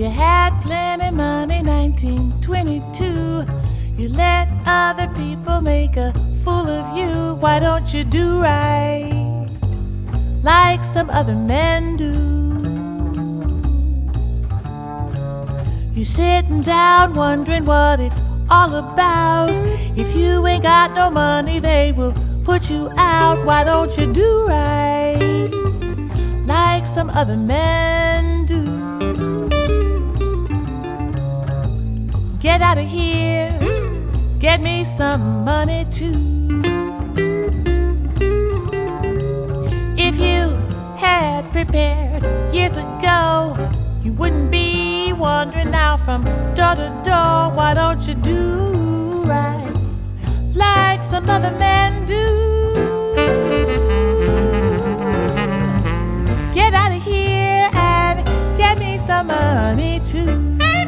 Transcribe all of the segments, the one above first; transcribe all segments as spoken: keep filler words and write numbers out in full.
had plenty money, nineteen twenty-two. You let other people make a fool of you. Why don't you do right like some other men do? You sitting down wondering what it's all about. If you ain't got no money, they will put you out. Why don't you do right like some other men do? Get out of here, get me some money too. If you had prepared years ago, you wouldn't be wandering now from door to door. Why don't you do right like some other men do? Get out of here and get me some money too.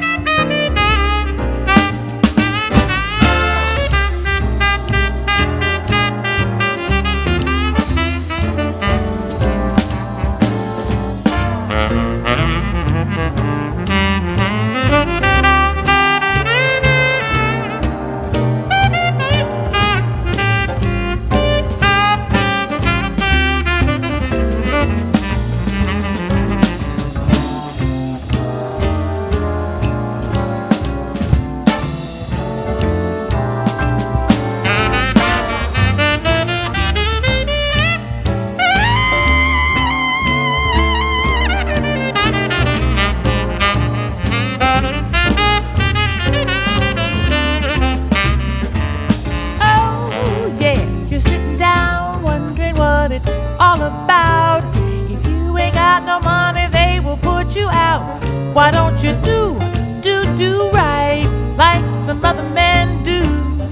Why don't you do, do, do right like some other men do?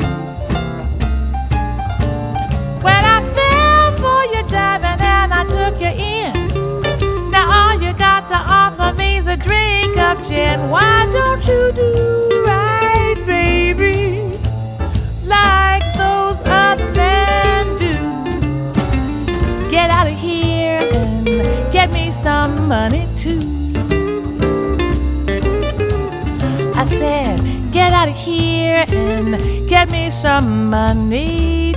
When I fell for your job and then I took you in, now all you got to offer me's a drink of gin. Why don't you do right, baby, like those other men do? Get out of here and get me some money too. I said, get out of here and get me some money